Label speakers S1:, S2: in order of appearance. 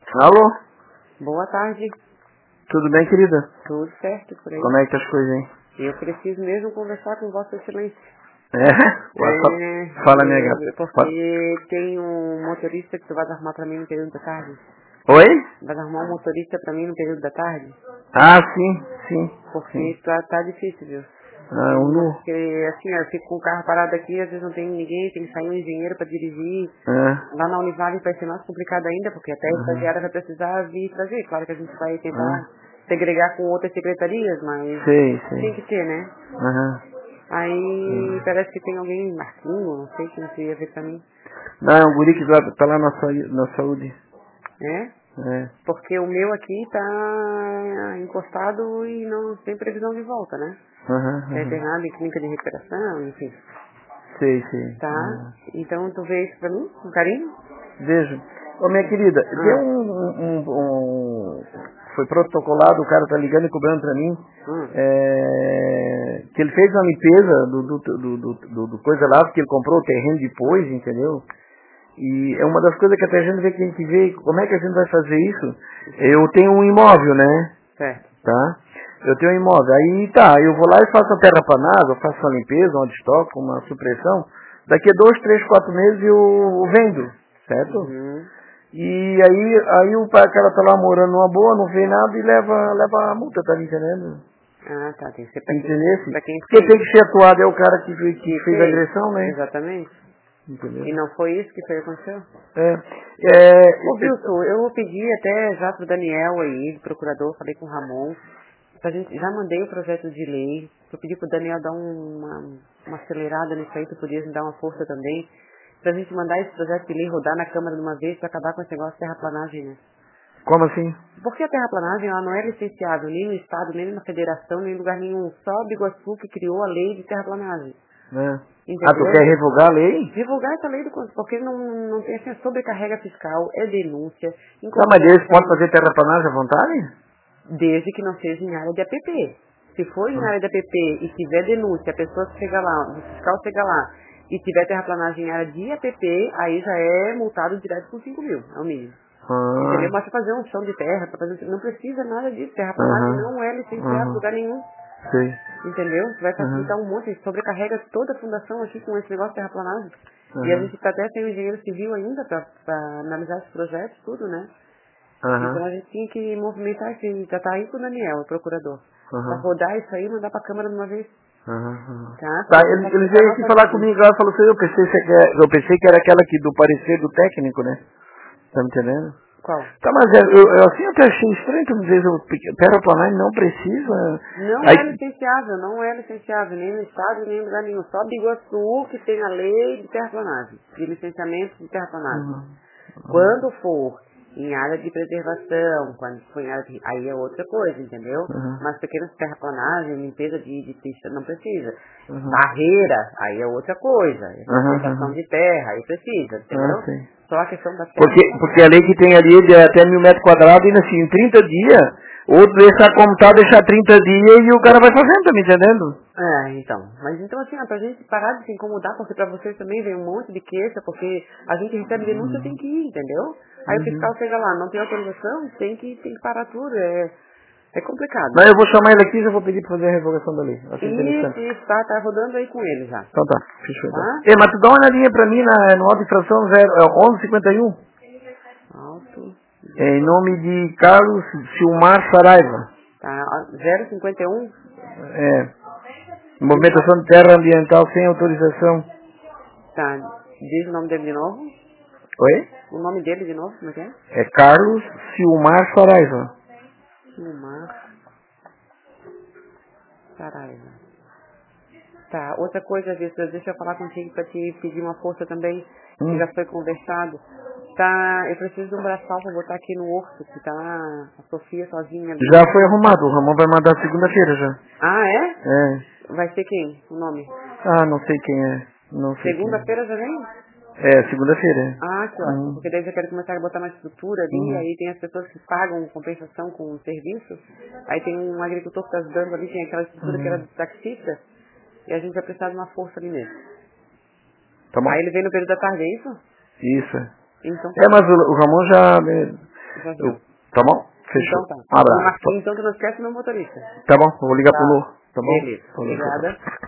S1: Alô?
S2: Boa tarde.
S1: Tudo bem, querida?
S2: Tudo certo por aí?
S1: Como é que tá as coisas, hein?
S2: Eu preciso mesmo conversar com Vossa Excelência.
S1: Fala, minha gata.
S2: Porque tem um motorista que tu vai arrumar pra mim no período da tarde.
S1: Oi?
S2: Vai arrumar um motorista pra mim no período da tarde?
S1: Ah, sim.
S2: Porque
S1: Sim.
S2: tá difícil, viu? Porque assim, eu fico com o carro parado aqui, às vezes não tem ninguém, tem que sair um engenheiro pra dirigir. Lá na Univale vai ser mais complicado ainda, porque até a estagiária vai precisar vir trazer. Claro que a gente vai tentar segregar com outras secretarias, mas tem que ter, né? Aí parece que tem alguém, Marquinho, não sei quem se ia ver pra mim.
S1: Não, é um guri que tá lá na saúde.
S2: É? Porque o meu aqui tá encostado e não tem previsão de volta, né? Tá internado em clínica de recuperação, enfim.
S1: Sei.
S2: Tá? Então tu vê isso pra mim, com carinho?
S1: Vejo. Ô, minha querida, tem foi protocolado, o cara tá ligando e cobrando pra mim, que ele fez uma limpeza do coisa lá, porque ele comprou o terreno depois, entendeu? E é uma das coisas que até a gente vê que a gente vê, como é que a gente vai fazer isso? Eu tenho um imóvel, né?
S2: Certo.
S1: Tá? Eu tenho um imóvel. Aí tá, eu vou lá e faço a terraplanagem, eu faço uma limpeza, um destoque, uma supressão. Daqui a 2, 3, 4 meses eu vendo, certo? E aí o cara tá lá morando numa boa, não vê nada e leva a multa, tá me entendendo?
S2: Ah, tá, tem que ser
S1: Pra
S2: quem
S1: Porque tem que ser atuado é o cara que fez a agressão, né?
S2: Exatamente.
S1: Entendeu?
S2: E não foi isso que aconteceu? Ô Wilson, eu vou pedir até já pro Daniel aí, procurador, falei com o Ramon, já mandei o projeto de lei, eu pedi pro Daniel dar uma acelerada nisso aí, tu podias me dar uma força também, pra gente mandar esse projeto de lei rodar na Câmara de uma vez pra acabar com esse negócio de terraplanagem, né?
S1: Como assim?
S2: Porque a terraplanagem ela não é licenciada nem no Estado, nem na Federação, nem em lugar nenhum. Só o Biguaçu que criou a lei de terraplanagem.
S1: Ah, tu quer revogar a lei?
S2: Revogar essa lei porque não tem assim, sobrecarrega fiscal, é denúncia.
S1: Mas eles podem fazer terraplanagem à vontade?
S2: Desde que não seja em área de APP. Se for em área de APP e tiver denúncia, a pessoa chega lá, o fiscal chega lá e tiver terraplanagem em área de APP, aí já é multado direto com 5 mil, é o mínimo. Entendeu? Basta fazer um chão de terra, não precisa nada disso. Terraplanagem não é licenciado em lugar nenhum.
S1: Sei.
S2: Entendeu? Vai facilitar um monte, sobrecarrega toda a fundação aqui com esse negócio de terraplanagem. E a gente tá até sem o engenheiro civil ainda pra analisar esses projetos, tudo, né? Então a gente tinha que movimentar esse, já tá aí com o Daniel, o procurador. Pra rodar isso aí e mandar pra Câmara de uma vez.
S1: Tá, ele veio aqui falar comigo, ela falou assim, eu pensei que era aquela aqui do parecer do técnico, né? Tá me entendendo?
S2: Qual?
S1: Tá, mas eu assim até achei estranho que me dizer, terraplanagem não precisa.
S2: Não é licenciável, nem no Estado, nem em lugar nenhum. Só Biguaçu que tem a lei de terraplanagem, de licenciamento de terraplanagem. Quando for em área de preservação, quando for em área de... aí é outra coisa, entendeu? Mas pequenas terraplanagem, limpeza de pista, não precisa. Barreira, aí é outra coisa. Concentração de terra, aí precisa, entendeu? Só a questão da terra.
S1: Porque a lei que tem ali é até 1000 metros quadrados e assim, em 30 dias, outro deixar como tá, deixar 30 dias e o cara vai fazendo, tá me entendendo?
S2: Então. Mas então assim, pra gente parar de se incomodar, porque pra vocês também vem um monte de queixa, porque a gente recebe denúncia, tem que ir, entendeu? Aí o fiscal chega lá, não tem autorização, tem que parar tudo, é complicado.
S1: Mas eu vou chamar ele aqui e já vou pedir pra fazer a revogação da lei.
S2: Isso, tá rodando aí com ele já.
S1: Então tá, fechou então. Mas tu dá uma olhadinha pra mim no auto de fração 1151.
S2: Alto.
S1: Em nome de Carlos Silmar Saraiva.
S2: Tá, 051?
S1: Movimentação de terra ambiental sem autorização.
S2: Tá, diz o nome dele de novo.
S1: Oi?
S2: O nome dele de novo, como é que é?
S1: É Carlos Silmar Saraiva.
S2: Silmar Saraiva. Tá, outra coisa, Vitor, deixa eu falar contigo pra te pedir uma força também, que já foi conversado. Tá, eu preciso de um braçal pra botar aqui no orto, que tá a Sofia sozinha.
S1: Já foi arrumado, o Ramon vai mandar segunda-feira já.
S2: Ah, é? Vai ser quem, o nome?
S1: Ah, não sei quem é.
S2: Segunda-feira já vem?
S1: Segunda-feira.
S2: Ah, que ótimo, porque daí eu quero começar a botar uma estrutura ali, aí tem as pessoas que pagam compensação com o serviço, aí tem um agricultor que tá ajudando ali, tem aquela estrutura que era do taxista, e a gente vai precisar de uma força ali mesmo.
S1: Tá bom.
S2: Aí ele vem no período da tarde, é isso?
S1: Isso.
S2: Então,
S1: mas o Ramon já... Tá bom? Fechou.
S2: Então tá.
S1: Um abraço.
S2: Então tu não esquece meu motorista.
S1: Tá bom, eu vou ligar pro Lu. Tá bom?
S2: Beleza. Obrigada.